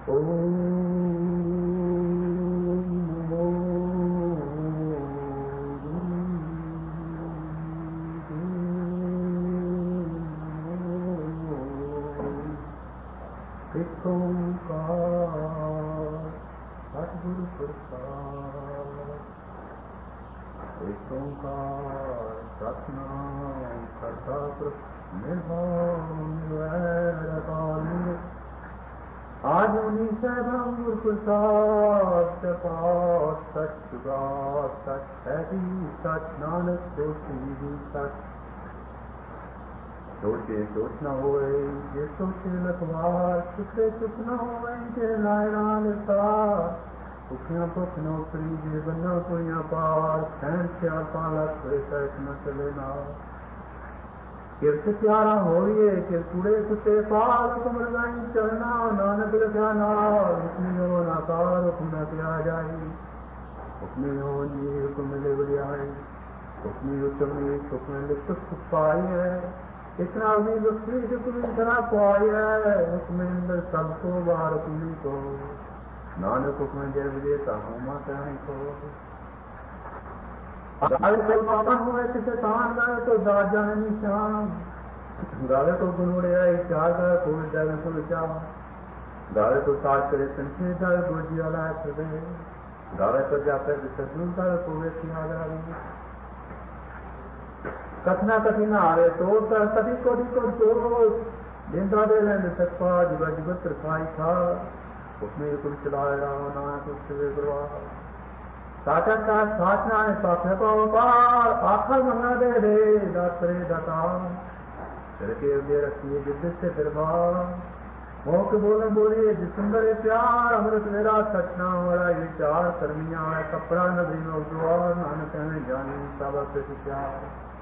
सतगुरु प्रसाद एक ओंकार सतनाम करता पुरख निर्भय निर्वैर आज उन्हीं से ब्रह्म गुरु प्रसाद सपात सच जुगा सच है भी सच नानक सोची भी सच सोचे सोच न होए जे सोचे लखवार सुखे सुख न होए जे लायरा निसार भुखियां भुख नौकरी जे बन्ना पुरियां पार सैन सियापा लख सैक न चले नार किरत प्यारा होइए कि कूड़े कुत्ते पाल हुक्म लगाई चलना नानक लिखा नार हुक्म हो नाकार हुक्म न किया जाए हुक्म हो जी हुक्म मिले बड़ियाई हुक्म उत्तम हुक्म लिख सुख पाई है इतना भी दुखी हुक्म इतना पाई है हुक्म अंदर सबको बार हुक्म को नानक हुक्म जय विजेता हूँ माता को गाले को पावन हुए किसे तान गाए तो दाद जाने निशान गाले को गुनोड़े आई चार गाए कोई जग को विचार गाले को साज करे संख्य जाए गोजी वाला है गाले को जाते विसर्जन गाले को वे सियागारी कथना कठिना आवे तो सभी को तो जिंदा दे लेंगे सकपा जुगा जुगत रखाई था उसमें कुल चलाए रहा ना कुछ वे गुरवा साचर का साचना है साथे को पार आखर मंगा दे रे दातरे दाता करके उदे रखिए जिद्द से दरबार मोह के बोले बोलिए जिसुंदर प्यार अमृत मेरा सचना वाला विचार कर्मिया है कपड़ा नदी में उद्वार नानक में जानी सब से प्यार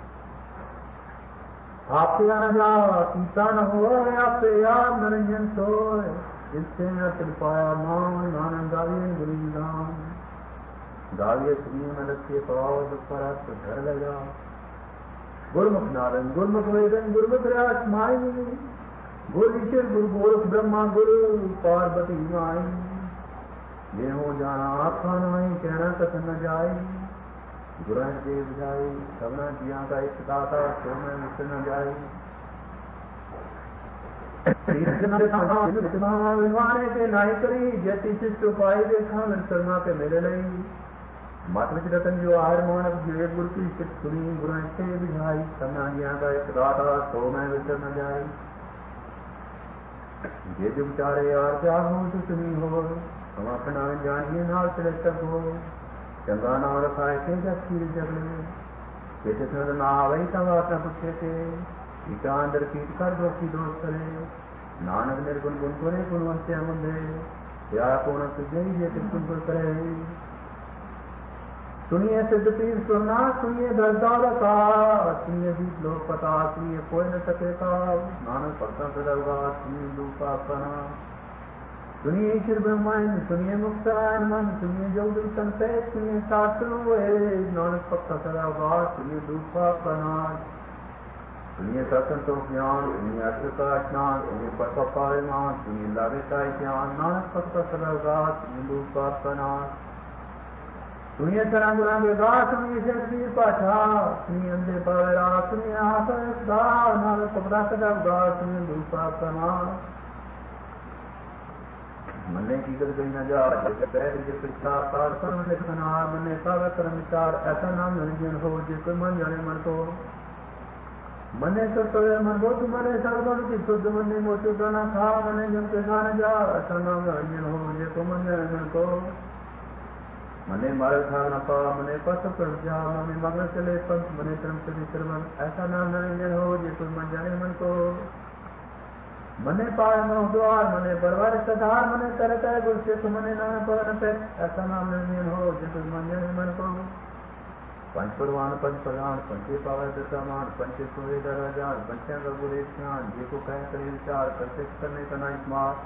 आपसे न जा सीता न हो आपसे याद नरंजन सोए जिससे न तिल पाया नाम नानक गाविये गुरु नाम गाविये श्री में रखे पाव पर घर लगा गुरमुख नारायण गुरमुख वेदन गुरमुख राज माई गुरु ईश्वर गुरु गोरख ब्रह्मा गुरु पार्वती माई ये हो जाना आखा नाई कहना कथन न जाए गुरु देव जाई सबना जिया का एक दाता सो में मिट न जाई विवाने के नाई करी जैसी शिष्ट उपाय देखा मिल शर्मा के मेरे लई मत विच रतन जो आहार मानव जो गुरु की शिष्ट सुनी गुरु से बुझाई सबना जिया का एक दाता सो में मिट न जाई जे जो विचारे यार क्या हो तो सुनी हो हम अपना जानिए नाल चले तक हो चंगा नाम रखाए थे जगीर जगले कैसे थोड़ा ना वही तब आत्मा पूछे थे ईटा अंदर कीट कर दो की दोस्त करे नानक निर्गुण गुण करे गुणवंत मुंदे या कोण तुझे ये तुम करे सुनिए सिद्ध पीर सुनना सुनिए दर्दार का सुनिए दीप लोक पता सुनिए कोई न सकेगा नानक भक्ता सदगा सुनिए दूपा अपना सुनिए ईश्वर ब्रह्मांड सुनिए मुक्तायन मन सुनिए जोग संते सुनिए शास्त्र नानक पक्का सदा सुनिए दूपा प्रणाम सुनिए सत्संतो ज्ञान सुनिए अर्थ का स्नान सुनिए पटपायमान सुनिए लागे का ज्ञान नानक पक्का सदा सुनिए दूपा प्रणाम सुनिए सना गुना के गा सुनिए शेषवीर पाठा सुनिए अंधे पावेरा सुनिए आसन नानक पक्का सदा सुनिए दूपा प्रणाम मन्ने की गल गई न जा मन्ने पावे कर्म विचार ऐसा नाम निरंजन हो जे कोई मन जाने मन को मन्ने सोए मन हो तुम्हारे सर्वन की शुद्ध मन्ने मोचो गाना था मन्ने जम के गाना जा ऐसा नाम निरंजन हो जे को मन जाने मन को मन्ने मारे था न पा मन्ने पथ पर जा मन्ने मगन चले पंथ मन्ने कर्म चले श्रवण ऐसा नाम निरंजन हो जे कोई मन जाने मन को मने पाए मोह द्वार मने परवर सदार मने करता है गुरु से मने नाम पर ऐसा नाम निरंजन हो जिस मन जाने मन को पंच परवान पंच प्रधान पंचे पावे दशामान पंचे सोए दराजान पंचा का बुरे ज्ञान जे को कह करे विचार प्रत्यक्ष करने का ना स्मार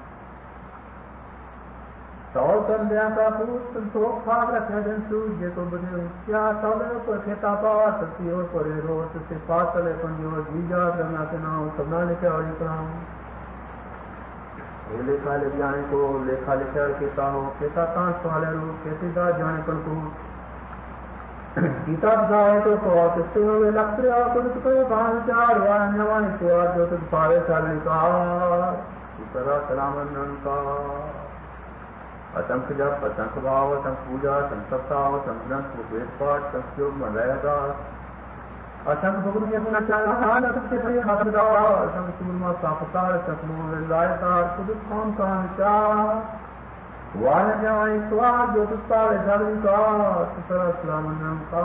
सौर संध्या का पूत संतोष भाग रखे दिन सूझ जे को बुझे क्या सौले पर खेता पार सती और परे रोट से पातले पंजोर जी जा रंगा के नाम सबना लिखे और इकराम ये लेखा लिख जाने को लेखा लिखा केता हो केता तांस वाले रू केती दा जाने पर तू गीता बताए तो किससे हो गए लक्ष्य और कुछ को भाव चार वाण नवान तो जो तुझ पावे सारी का सदा सलामन का असंख्य जप असंख्य भाव असंख्य पूजा संसप्ताह संग्रंथ वेद पाठ संयोग में रहेगा असंख्य भगवती अपना चार असंख्य प्रिय हाथदा असंख्य सूरमा सापतार सकमो लायतार खुद कौन का विचार वाण जाए स्वाद जो तुझ पावे सारी का सदा सलामन का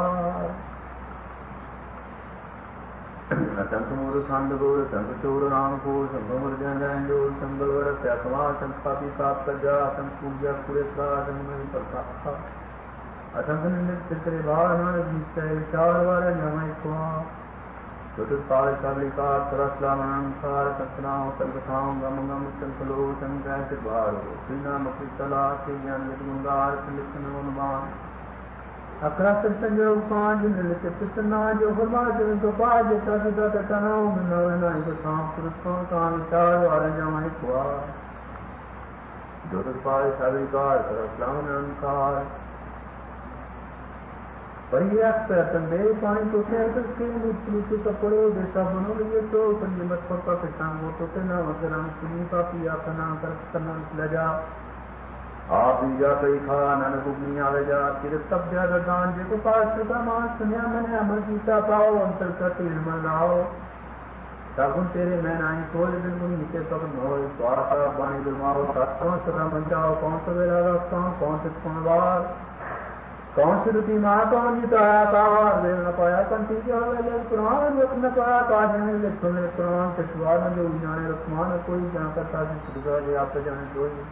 असंख्य मूल संत गोर संत चोर राम को संभवर जन जो संगलवर त्यागवा संपापी साप सजा संत पूजा पूरे का संगम प्रकाश असंख्य निंदित चित्रे भावना निश्चय विचार वाले जमाई स्वा चतुष्पाद सबलिकार सरस्लामनंकार सत्नाओ सर्वथाओ गम गम संकलो संग्रह चिद्वारो श्रीना मुक्ति तला से ज्ञान यदगुंगार लिखन अनुमान अक्रास संयोग पांच निलित पितना जो फरमा जो पाज तथा तनाओ मनोना इसाम पुरुषों का विचार वाले जमाई स्वा चतुष्पाद सबलिकार सरस्लामनंकार परिव्याप्त तंदे पानी तो के मुक्ति कपड़ो देता बनो लिए तो संयमत पक्का पिटांग वो तो ना वगरां सुनी का पिया कना करना लजा आप जा कई खा नन बुगनी आवे जा फिर तब जा दान जे को पास का मान सुनिया मैंने अमर गीता पाओ अंतर का निर्मल लाओ साबुन तेरे मैं नाई कोई दिन को नीचे पक नो स्वाहा पानी दुमाओ सातों सदा बचाओ कौन सा वेला रखता कौन से कौन कौन सी रुचि माँ कौन जी तो आया कावार देव न पाया कंठी जो ले कुरान वक्त न पाया काज ने ले सुन ले कुरान के सुवार में जो जाने रखमान कोई जान करता जी सुधा जे आप जाने कोई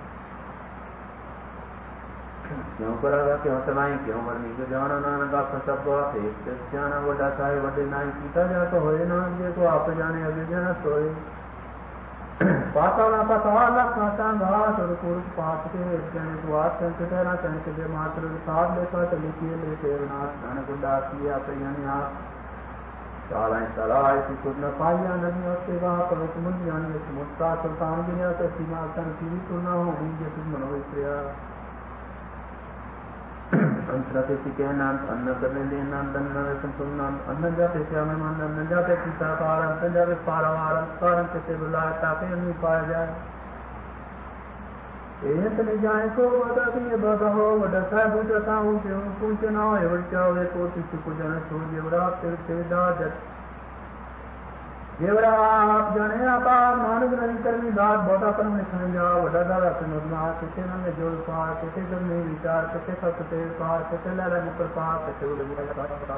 क्यों करागा क्यों चलाई क्यों मरनी जो जाना नानक का सब बात है जाना बड़ा चाहे बड़े नाई पीता जा तो होए नानक जे को आप जाने अभी जाना सोए पाताला पताला काटा घास और कुरुक पाप के जने द्वार संकटना संकट के मात्र साथ लेकर चले किए लेते नाथ धन गुड्डा किया प्रियन आप चालाएं चलाए कि खुद न पाइया नदी और सेवा पर मुझ जानिए समुद्रा सुल्तान गिरिया से सीमा तन की तुलना हो मुझे तुम मनोविश्रिया अंतराते के नाम अन्न करने ले नाम दन्न संतुलन नाम अन्न जाते श्याम मान अन्न जाते पिता कार अन्न जाते पारावार कारण के बुलाए ताकि नहीं पाया जाए एक नहीं जाए को बता दिए बता हो बता साहब बता हूँ क्यों पूछ ना हो एवं चाहे को किसी को जाने तो जेवरा तेरे दाद जेवरा आप जाने आपा मानव नहीं करनी दाद बोटा पर में खन जा बड़ा दादा सुनना किसे ने जोड़ पा किसे कर नहीं विचार किसे सकते पा किसे लड़ा मुकर पा किसे उड़ गया पा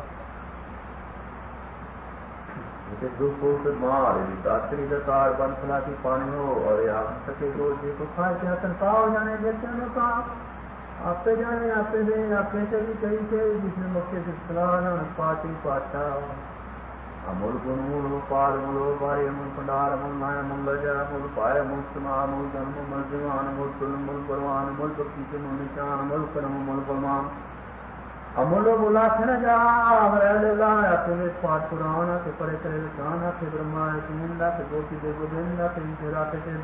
किसे दुख को तो मार दात्री दकार बंसला की पानी हो और आप सके को जे को खा के हतन पाओ जाने बेचने का आपे जाने आपे दे आपे से भी कहीं से जिसमें मुख्य से सलाह पाती पाता अमूल गुण मूल पाल मूलो पाए मूल पंडार मूल नाय मूल लजा मूल पाए मूल समा मूल जन्म मूल जीवान मूल तुल मूल परवान मूल भक्ति के मूल निशान मूल कर्म मूल परमान अमूलो बोला न जा अमरेला अपने पाठ पुराण के परे करे गाना के ब्रह्मा के निंदा के गोपी देव गोविंदा के तेरा के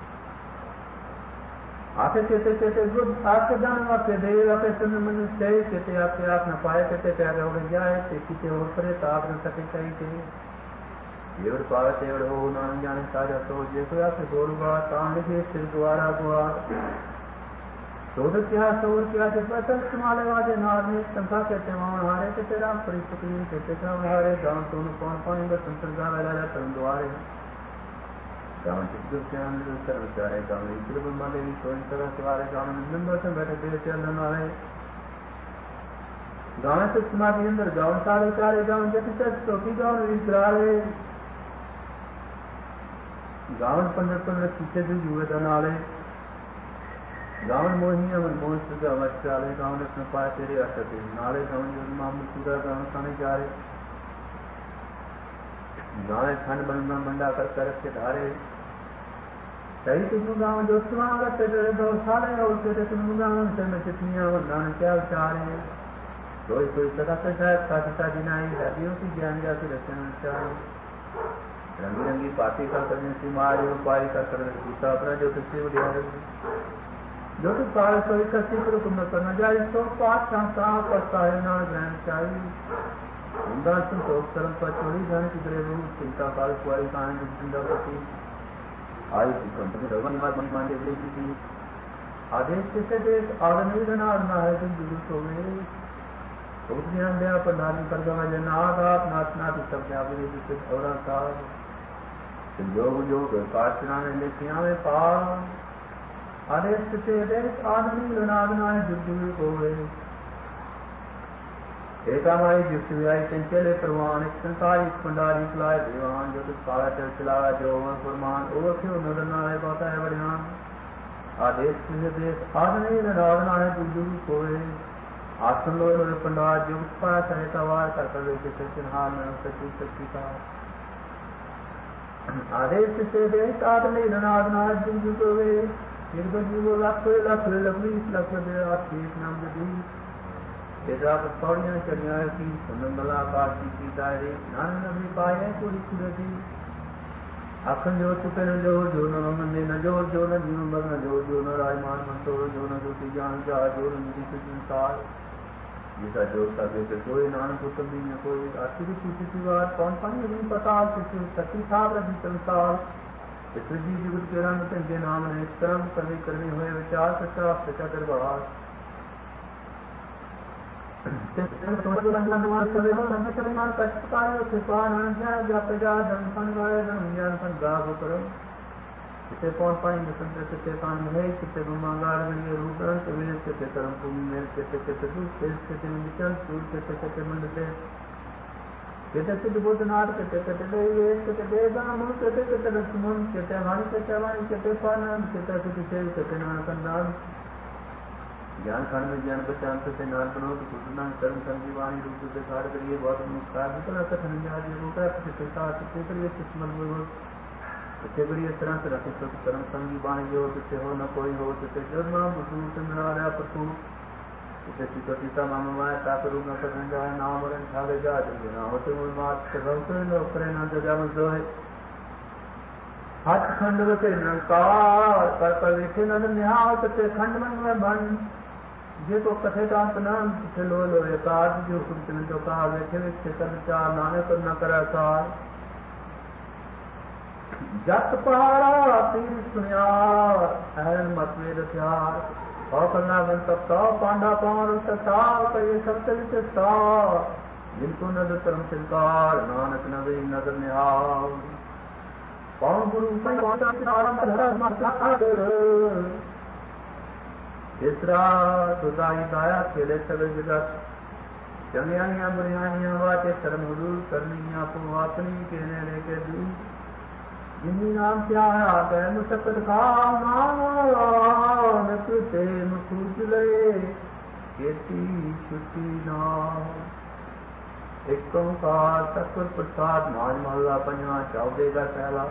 आके कहते गुड आपके जान आपके देव आपके सुन मनुष्य कहते आपके आप न पाए कहते त्याग हो जाए किसी और परे ताप न सके कहीं के देवर पाए तेवर हो नान जाने साजा तो जे कोई आपके गोरुआ तांग के सिर द्वारा गुआ सोदर क्या सौर क्या से पतल तुम्हारे वाजे नार में संसा कहते वहां हारे कहते राम परिस्थिति कहते का हारे गांव दोनों कौन पाएंगे संसद का राजा तरन द्वारे गाँव चित्तूर कर्मचारी गाँव इधर माले सोई तरह सवारे गाँव में नंबर से बैठे देव चलन वाले गाँव से समाधि अंदर गाँव सारे चारे गाँव जैसे चौकी गाँव विचारे गाँव पंद्रह पीछे से जुए नाले गाँव मोहिनी अमर मोह सुधा वाले गाँव ने अपने पाए तेरे अटके नाले गाँव जो मामू सुधा गाँव खाने जा रहे गाँव खंड बंडा कर के धारे सही तुम गाँव जो तुम्हारा तेरे दो सारे और तेरे तुम गाँव से मैं कितनियाँ वरदान क्या विचारे कोई सदा से शायद साधिता दिनाई दादियों की ज्ञान जाती रचना चाहे रंगी रंगी पाती का करने से मार उपाय का करने सीता अपना जो किसी बढ़िया जो कि पार सोई कसी पर हुक्म न करना जाए तो पाठ शांता पछताए ना ग्रहण चाहिए उनका संतोष कर्म पर चोरी धन की ग्रह रूप चिंता काल कुआरी कान जिंदा प्रति आई थी कंपनी भगवान बात मन मान दे की आदेश किसे देश आदमी धना आना है तुम जुलूस हो गए उतनी अंधे प्रधान कर गवा जनाथ आप नाचना भी सब जागरे जिसे और योग योग काटना में लेखिया में पार आदेश किसे देश आदमी धना आना है जुलूस हो गए एकामाई जुट आई चंचले प्रवान एक संसारी पंडारी खिलाए दीवान जो कुछ काला चल चला जो फरमान ओवर क्यों नजर ना आए पाता है बढ़िया आदेश किसे देश आदमी धना आना है जुलूस हो गए आसन लो पंडार जो पाया सहायता वार कर कर किसे चिन्हार में सची सच्ची का आदेश से देश आदमी धनाधना जुग जुग वे एक दो जीवो लख लखी लख दे ठीक नाम दी तेरा पौड़ियां चढ़िया की सुनंदला आकाश की दायरे नान नबी पाए पूरी सूरती अखन जो चुके न जो न मंदे न जो न जीव मर न जो न राजमान मंतो जो न ज्योति जान जा जो न निधि संसार जिसका जो सके फिर कोई नानक उत्तम भी न कोई आखिरी की बात कौन पानी नहीं पता किसी सती था रवि संसार इस जी जुगत के रंग चंगे नाम है कर्म करने हुए विचार सच्चा सच्चा दरबार किसे कौन पानी मिशन किसे कान है किसे गुमागार में रूप किसे कर्म भूमि में किसे किसे किसे निचल सूर किसे किसे मंड से किसे सिद्ध बोधनाथ किसे किसे देवे किसे देवदान किसे किसे लक्ष्मण किसे वाणी किसे पानंद किसे किसे किसे नानकंदान ज्ञान खंड में ज्ञान पहचान से नान बनो तो कुटना कर्म संजीवानी रूप से कार्य करिए बहुत मुख्य कला कथन जाए वो का किसे साथ किसे करिए किस्मत वो किसे बड़ी तरह से रखे तो कर्म संगी बाणी जो किसे हो न कोई हो किसे जन्म बुद्धू से मिला रहा प्रभु किसे सीता मामा ता करू न कर जाए नाम और छाले जा ना होते वो बात कर तो लोग करे ना जगह में जो है हाथ खंड के नकार कर लिखे न निहाल किसे खंड में बन जे को कथे का नाम किसे लो एकाद जो कुछ में तो कहा बैठे किसे कर विचार नानक न करे कार जत पहाड़ा तीर सुनिया अहन मत में रथियार और कन्ना बन सकता पांडा पार सार कई सब चलित सार जिनको नजर कर्म चिंकार नानक नवे नजर निहाल कौन गुरु तीसरा सुधाई दाया खेले सवे जगत चंगियानिया बुरियानिया वाचे शर्म दूर करनिया पुवातनी के नेड़े के दूर जिन्हीं नाम क्या है मुशक्कत खाम नानक ते मुखूज ले खेती छुट्टी नाम एक ओंकार सतगुर प्रसाद माज महला पंजवा चौदेगा पहला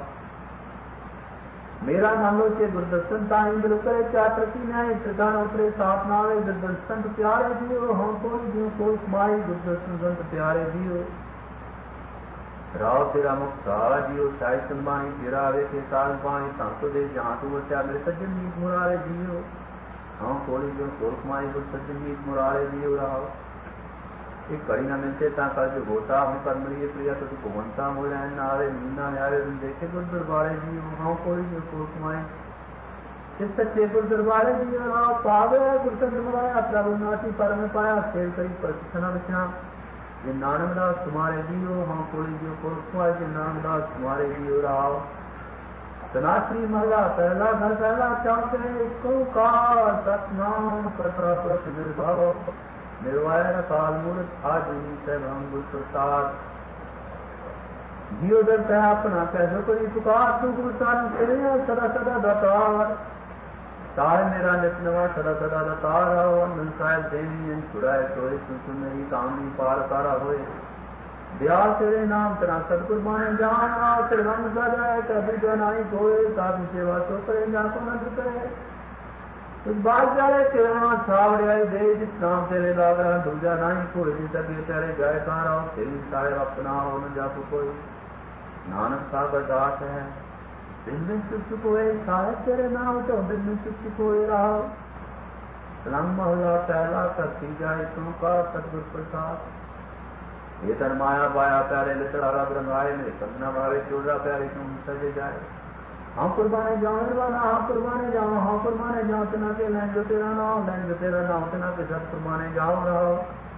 मेरा मान लो के गुरदर्शन ताई दिल करे चार प्रति न्याय प्रधान उतरे साथ नावे गुरदर्शन प्यारे दियो हम कोई जियो कोई माई गुरदर्शन संत प्यारे दियो राव तेरा मुक्ता जियो साई संबाई तेरा वे के साल बाई सांसो दे जहाँ तू बचा मेरे सज्जन मीत मुरारे जियो हाँ कोई जो कोर्ख माई गुर सज्जन मीत मुरारे जियो राव एक कड़ी न मिलते ता कर जो होता हम कर मरिए प्रिया तो तू भगवंता हो रहे नारे मीना न्यारे देखे गुर दरबारे जियो हाँ कोई जो कोर्ख माई इस सच्चे गुर दरबारे जियो राव पावे गुर सज्जन मुराया प्रभु नाटी पर में पाया खेल करी प्रशिक्षण विषया ये नानक दास तुम्हारे जियो हाँ कोई जो कोई जे नानक दास तुम्हारे जियो राव सनातनी महला पहला घर पहला चौथे को का सतनाम कथा प्रत निर्भव निर्वायर काल मूर्त आदि सब हम गुरु प्रसाद जियो दर कह अपना कैसे कोई पुकार तू गुरु सारण तेरे सदा सदा दातार तार मेरा नितनवा सदा सदा दातार मन साहिब देवी छुड़ाए सोए सुन नहीं कामनी पार तारा होए दयाल तेरे नाम तेरा सतगुर माने जान तेरे रंग सजाए कभी जनाई कोए साधु सेवा तो करे जा को नंद करे कुछ बात जाए तेरा छावड़े दे जिस नाम तेरे लाग रहा दूजा नहीं कोई सके तेरे जाए तारा तेरी सारे अपना हो न जा कोई नानक सागर दास है। दिन में चुप हुए साहेब तेरे नाम तो दिन में चुप हुए रहा। रंग महला पहला करती जाए तुम का सतगुर प्रसाद। ये तर माया पाया प्यारे लितड़ा रंगाए मेरे कंगना भावे चोड़ा प्यारे तुम सजे जाए। हाँ कुर्बाने जाओ वाला हाँ कुर्बाने जाओ तना के लैन जो तेरा नाम तना के सब कुर्बाने जाओ रहो।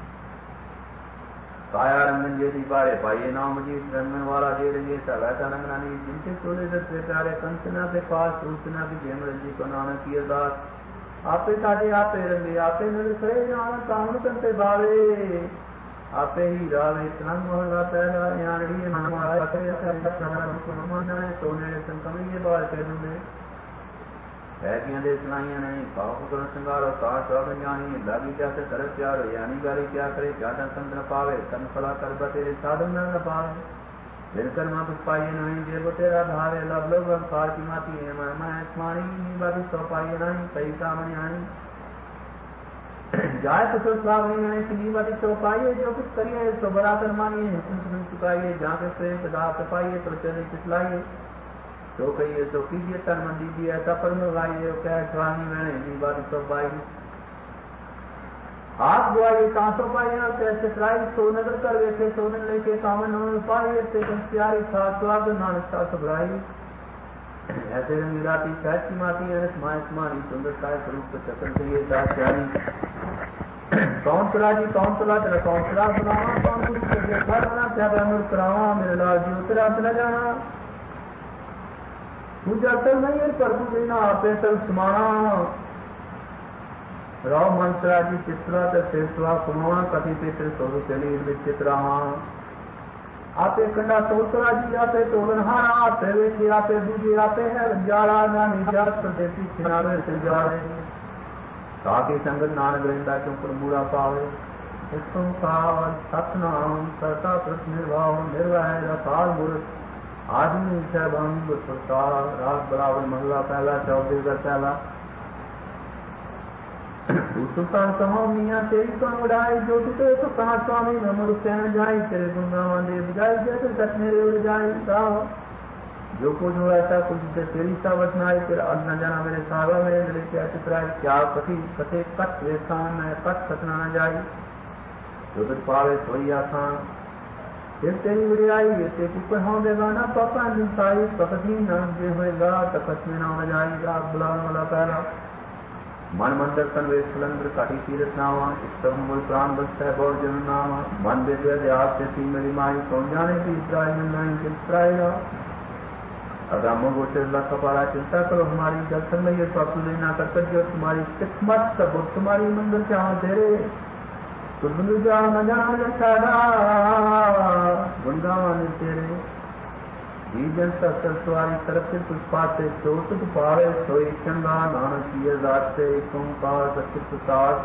काया रंगन जे दी बारे पाइये नाम जी रंगन वाला जे रंगे सा वैसा रंगना नहीं। जिनके चोले दत्ते प्यारे कंचना के पास सूचना की जेम रंजी को नानक की अरदास। आपे साजे आपे रंगे आपे नर करे नानक कामन करते भावे। आपे ही रावे रंग मोहल्ला पहला यानी सोने संकमी बाल के दूंगे ऐसियां दे सुनाइयां नहीं पाप कर संगारो काश सब जानी लागी जाते तरस प्यार यानी गाली क्या करे ज्यादा संत न पावे तन फला कर बतेरे साधन न पावे। फिर कर्मा कुछ पाइए नहीं जे वो तेरा भावे लब लोग अंकार की माती है मैं स्माणी बाकी सौ पाइए नहीं कई कामनी आनी जाए तो स्वामी है किनी बाती सौ पाइए जो कुछ करिए सो बराबर मानिए कुछ चुकाइए जहाँ पे प्रेम पदार्थ पाइए तो चले चितलाइए तो कहिए तो कीजिए तन मन दीजिए ऐसा पर लगाइए कह स्वामी मैंने इतनी बात सब पाई। हाथ बुआइए कांसो पाइए कैसे ट्राई सो नगर कर वेखे सोने लेके कामन पाइए प्यारी था स्वाग नानकता सुभराई। ऐसे रंगी राती सहज की माती है मानी सुंदरता स्वरूप चक्र चाहिए प्यारी। कौन चला जी कौन चला तेरा कौन चला बनावा कौन कुछ करना क्या करावा मेरे लाल जी उतरा न जाना। पूजा कर नहीं है पर पूजे ना आपे तल समाना। राव मंत्रा जी चित्रा तेसवा कुमाना कथी पेत्र सोरू चली विचित्रा। आपे कंडा तोतरा जी आपे तोलनहारा आपे वेचे आपे दूजे आपे है बंजारा ना निजात प्रदेशी किनारे से जाए। ताकि संगत नानक रहता क्यों पर मूड़ा पावे। काल सतनाम करता प्रत निर्भाव निर्वय रसाल मूर्त आदमी सहभंग प्रसाद राग बराबर महला पहला चौथे का पहला। सुल्तान कहो मियाँ तेरी कौन उड़ाई जो टूटे तो कहा स्वामी नमर कहन जाई तेरे गुंगावा दे बजाई जैसे सच मेरे उड़ जाए। जो कुछ हो ऐसा कुछ से तेरी सावत नाई तेरा अद न जाना मेरे सागा मेरे दिल क्या चित्राई क्या कथी कथे कट वेसान में कट सतना न जाई। जो तुझ पावे सोई आसान फिर तेरी उड़ाई ते कुकर हो बेगाना पापा निसाई पकती नाम जे होएगा तपस में ना जाई। राग बुला वाला पहला मन मंदिर तनवे सुलंद्र काटी तीरथ नावा इष्टम मूल प्राण बस है बहुत जन नामा। मन बेदे देहात से सी मेरी माई कौन जाने की इतराई नहीं चित्राएगा। अगम गोचर ला कपाला चिंता करो हमारी जल संग ये स्वापु लेना कर जो तुम्हारी किस्मत सब तुम्हारी मंदिर चाह तेरे गुंगावान तेरे जीजन सवारी तरफ से कुछ पाते चोट पावे सोई चंगा नानक की अरदास से ओंकार सत्य प्रसाद।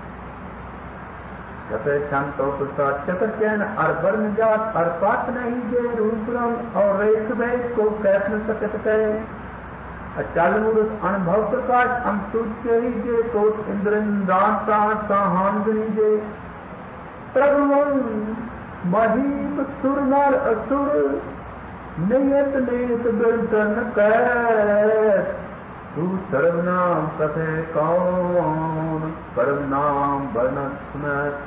जपे छंद तो प्रसाद चक्र चैन अरबर्न जात अरपात नहीं जे रूप रंग और रेख भेद को कैस न सकत करे। अचल मूर्त अनुभव प्रकाश अंतुज के ही जे कोट इंद्रदान साहान जे। प्रभु महीप सुर नर असुर नियत नेत बिरतन कैत। तू सर्वनाम कथे कौन परम नाम वर्णत सुनत।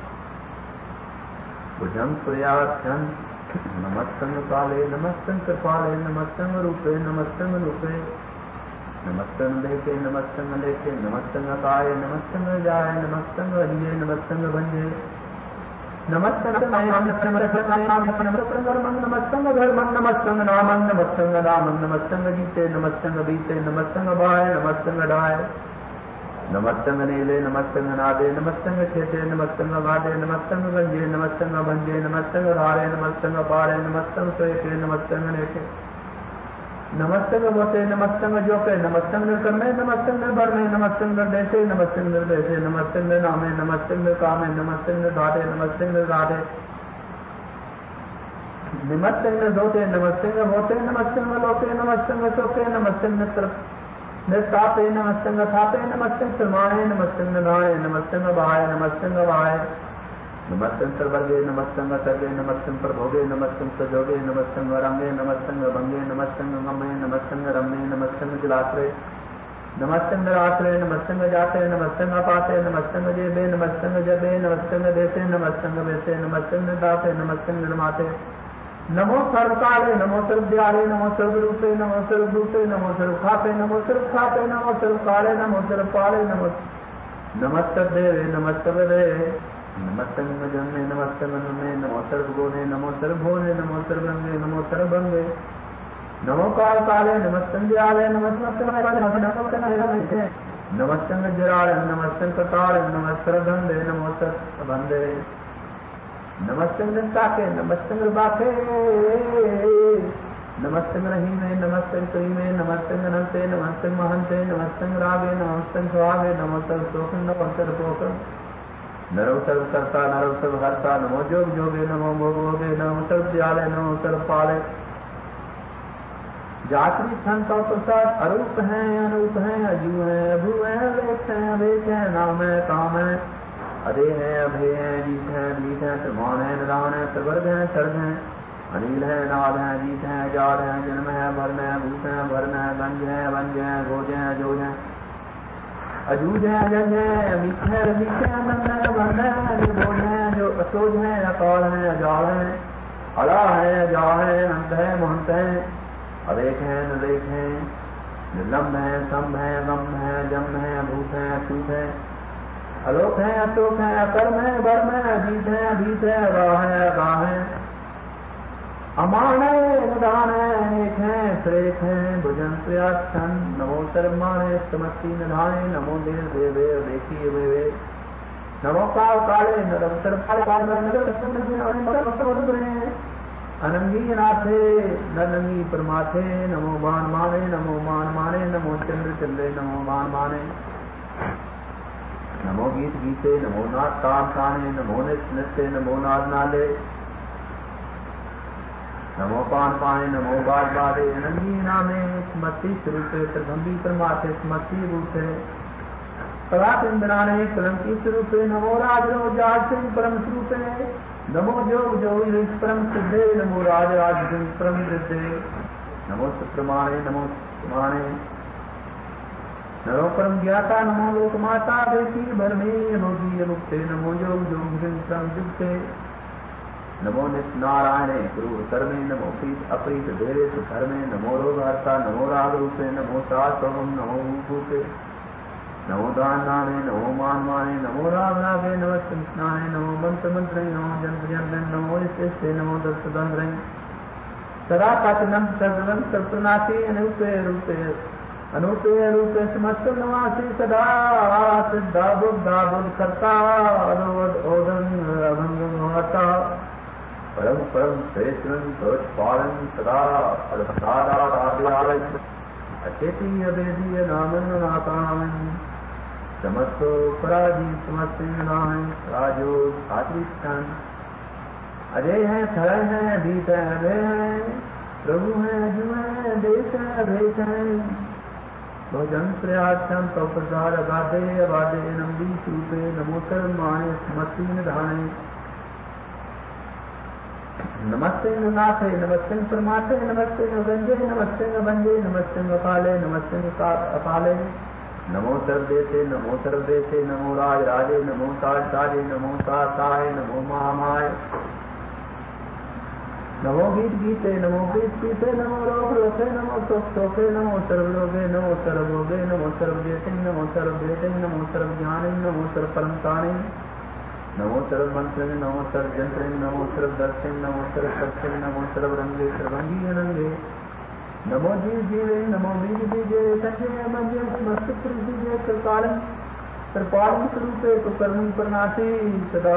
भुजंग प्रयासन नमस्तंग काले नमस्तंग कृपाले नमस्तंग रूपे नमस्तंग रूपे। नमस्तंग लेके नमस्तंग लेके नमस्तंग काय नमस्तंग जाय नमस्तंग अरिये नमस्तंग भंजे। नमस्तंग नमस्तंग धर्म नमस्तंग नामं नमस्तंग नामं नमस्तंग जीते नमस्तंग बीते नमस्तंग बाय नमस्तंग डाय। नमस्तंग नीले नमस्तंग नादे नमस्तंग खेते नमस्तंग गादे नमस्तंग गंजे नमस्तंग भंजे नमस्तंग धारे नमस्तंग पारे नमस्तंग सोके नमस्तंग नेके। नमस्तंग मोते नमस्तंग जोके नमस्तंग कर्मे नमस्तंग भरने नमस्तंग देशे नमस्तंग निर्देशे नमस्तंग नामे नमस्तंग कामे नमस्तंग घाटे नमस्तंग गाधे। नमस्तंग धोते नमस्तंग होते नमस्तंग लोके नमस्तंग शोके नमस्तंग निस्तापे नमस्तंग थापे नमस्तंग श्रमाणे नमस्तंग गाये नमस्तंग भाय नमस्तंग भाय। नमस्तं सर्वर्गे नमस्तं सर्वे नमस्तं प्रभोगे नमस्तं सजोगे नमस्तं रंगे नमस्तं भंगे नमस्तं गमे नमस्तं रम्ये नमस्तं जलाश्रय नमस्तं राश्रय नमस्तं जाते नमस्तं अपाते नमस्तं जेबे नमस्तं जबे नमस्तं देते नमस्तं वेसे नमस्तं दाते नमस्तं निर्माते नमो सर्वकाले नमो सर्वदयाले नमो सर्वरूपे नमो सर्वभूते नमो सर्वखाते नमो सर्वखाते नमो सर्वकाले नमो सर्वपाले नमो नमस्तदेवे नमस्तवे नमस्तं जन्मे नमस्तं नमे नमो सर्वगुणे नमो सर्वभुवने नमो सर्वरंगे नमो सर्वभंगे नमो काल काले नमस्तं दयाले नमस्तं जराले नमस्तं कटाले नमस्तं बंदे नमो सर्वबंदे नमस्तं निस्ताके नमस्तं बाके नमस्तं रहीमे नमस्तं करीमे नमस्तं अनंते नमस्तं महंते नमस्तं रागे नमस्तं स्वागे नमस्तं शोकं नमस्तं पोकं नरो सर्व कर्ता नरो सर्व हर्ता नमो जोग जोगे नमो भोग भोगे नमो सर्व दयाले नमो सर्व पाले जात्री छंद का प्रसाद अरूप है अनूप है अजू है अभू है अवेक है नाम है काम है अधे है अभे है जीत है त्रिमान है निदान है त्रिवर्ग है सर्ग है अनिल है नाद है जीत है जात है जन्म है भरण है भूत है भरण है गंज है वंज है भोज है जोज है अजूज है अजज है अमित है रमित है बंद है बंद है निर्बोध है जो असोज है अकाल है अजाल है अड़ा है अजा है अंत है महंत है अवेक है निर्लेख है निर्लम्ब है संभ है गम है जम है भूत है अछूत है अलोक है अशोक है अकर्म है वर्म है अजीत है अभीत है अगाह है अगाह है अमान है निदान है अनेक है श्रेष्ठ है भुजन प्रयाक्षण नमो सर्वमाने समस्ती निधाने नमो देव देवे देखिए वे नमो काल काले नरम अनंगी नाथे नरनंगी परमाथे नमो मान माने नमो चंद्र चंद्रे नमो मान माने नमो गीत गीते नमो नाथ तान ताने नमो नित्य नित्य नमो नाद नाले नमो पान पाने नमो बाल बाले अनंगी नामे स्मृति स्वरूपे प्रगंभी परमाथे स्मृति रूपे परात इंद्राने कलंकी स्वरूपे नमो राजनो जाग सिंह परम स्वरूपे नमो जोग जोग परम सिद्धे नमो राज राज सिंह परम सिद्धे नमो सुप्रमाणे नमो सुमाणे नमो परम ज्ञाता नमो लोक माता देवी भरमे भोगी मुक्ते नमो योग जोग सिंह परम जुगते नमो नित्य नारायणे क्रूर कर्मे नमो प्रीत अप्रीत धेरे सुधर्मे नमो रोग हर्ता नमो राग रूपे नमो सात्वम नमो भूते नमो दान नामे नमो मान माने नमो राग रागे नमो स्नाने नमो मंत्र मंत्र नमो जंत्र जंत्र नमो स्ते नमो दत्त दंग्र सदा पाचनम सर्वम सर्वनाशी अनूपे रूपे रूपे समस्त नवासी सदा सिद्धा बुद्धा बुद्ध करता ओदन अभंग महता परम परम श्रेष्ठन पालन सदा अचेती अभेदीय नामन नाकामन समस्तो पराजी समस्त राजो छात्रिष्ठान अजय है खड़े हैं अभीत है अभय है प्रभु है अजू है देश है अभेश है भोजन प्रयासन तो प्रसार अबाधे अबाधे नंदी सूपे नमोत्तर माने स्मृति निधाने नमस्ते नाथे नमस्ते परमात्मे नमस्ते गंजे नमस्ते भंजे नमस्ते अकाले नमस्ते अकाले नमो सर्वदेशे नमो सर्वदेशे नमो राज राजे नमो ताज ताजे नमो ताय नमो महामाय नमो गीत गीते नमो गीत गीते नमो रोग रोके नमो शोक शोके नमो सर्वरोगे नमो सर्वभोगे नमो सर्वदेशे नमो सर्वदेशे नमो सर्वज्ञाने नमो सर्वपरमताने नमो सर्व मंत्र नमो सर्व जंत्र नमो सर्व दर्शन नमो सर्व सत्संग नमो सर्व रंगे सर्वंगी अनंगे नमो जीव जीवे नमो बीज बीजे संजय मंजय समस्त बीजे कृपालन कृपालन स्वरूपे कुकर्म प्रनाशी सदा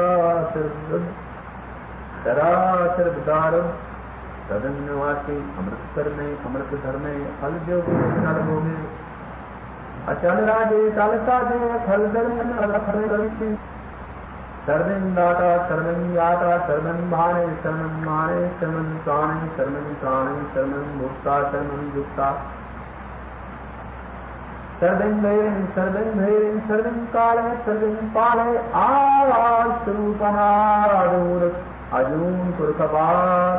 सर्वदार सदन निवासी अमृत करने अमृत धर्मे फल जो फल भोगे अचल राजे काल साजे फल धर्म सर्वं दाता सर्वं याता सर्वं भाने सर्वं माने सर्वं प्राणे सर्वं भुक्ता सर्वं युक्ता सर्वं काले सर्वं पाले आवास्तरूपनादूर अजून पुरकपाल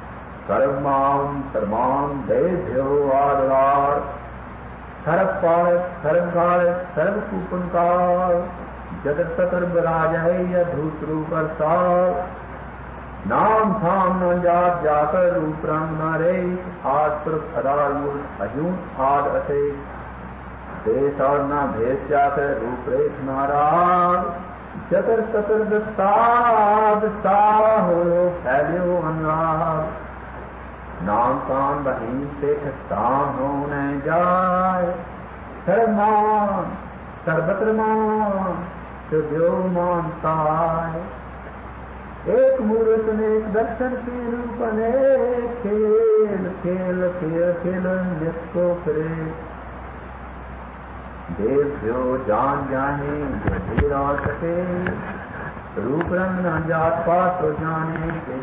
सर्वमां देभ्यो आदरार सर्वपालक सर्वकालक सर्वकूपनकाल जगत सकर्बराज है यधूत रूपरसाल नाम थाम न जात जाकर रूप रंग न रे आद पुरख अदार मूल अजून आद असे देश और न भेद जाकर रूपरेख नाराज जतर सतर दस्ताद हो फैल्यो अनुराग नाम कान बहीन से खस्तान होने जाए सर्वमान सर्वत्र मान जो मानता है एक मूर्त अनेक दर्शन के रूप अनेक खेल खेल खेल खेल नित्य करे देव्यो जान जाने जो धीरा सके रूप रंग न जात पात तो जाने के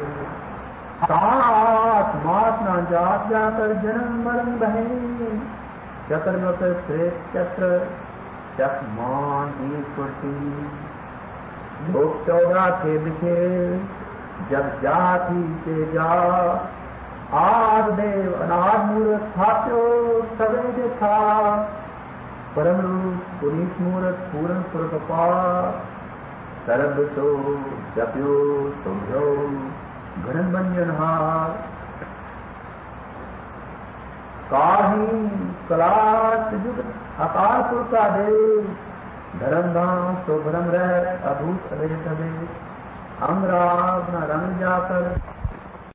सात मात न जात जाकर जन्म मरण बहे चक्र मकर श्रेष्ठ चक्र चकमान ही कुर्ती लोक 14 थे दिखे जब जाति से जा आद देव अनाद मूर्त थाप्यो सवेद था परम रूप पुनीत मूर्त पूर्ण पुरकपाल सर्व तो जप्यो सुभ्यो घन बंजनहार काही कलाश युग अकाल पुर का देव धर्मधाम तो भ्रम रह अभूत अभेद अंगराग न रंग जाकर